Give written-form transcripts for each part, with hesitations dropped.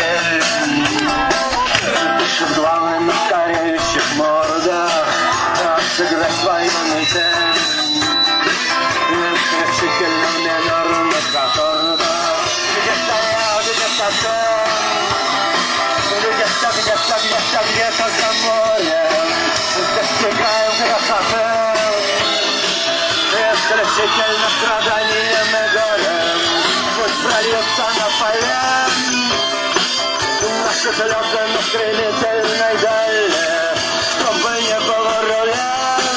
постель. Пишет главным на стареющих мордах, сыграй свою метель. Решительно минорных аккордах. Где-то за морем достигаем красоты. Исключительно страданием и горем пусть прольется на поле наши слезы на стремительной дали, чтобы не было руля.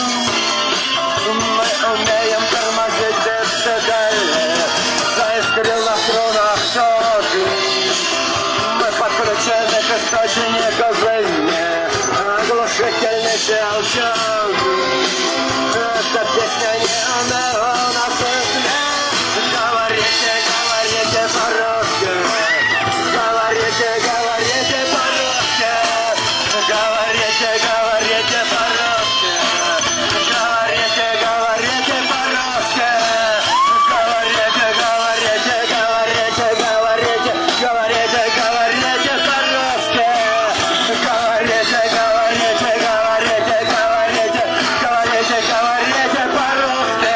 Мы умеем тормозить без педали, заискрил на струнах ток. Мы подключены к источнику жизни, оглушительный щелчок. Эта песня не умерла на сцене. Говорите, говорите по-русски. Говорите, говорите по-русски. Говорите, говорите по-русски. Говорите, говорите по-русски. Говорите, говорите, говорите, говорите, говорите, говорите по-русски. Говорите, говорите, говорите, говорите, говорите, говорите по-русски.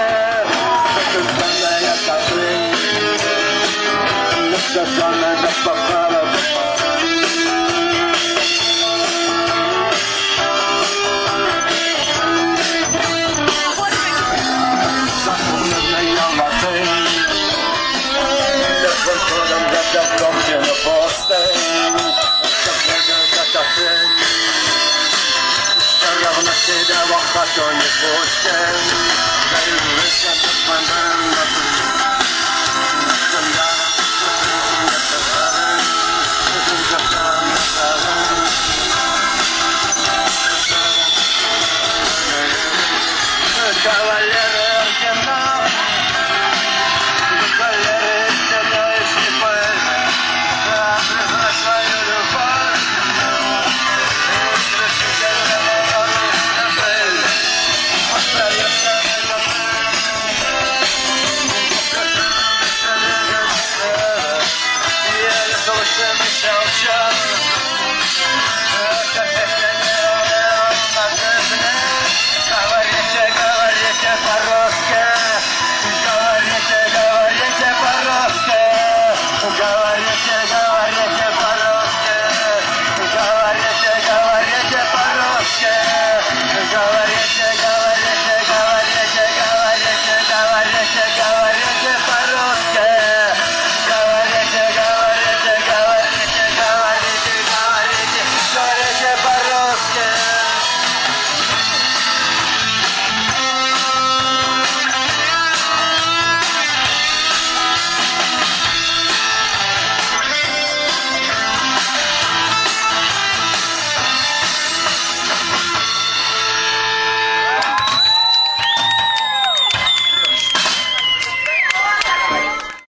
Все самое так попало. Запомненная латынь, легким ходом где-то в комнате на постель. Все равно тебя в охоту не пустим.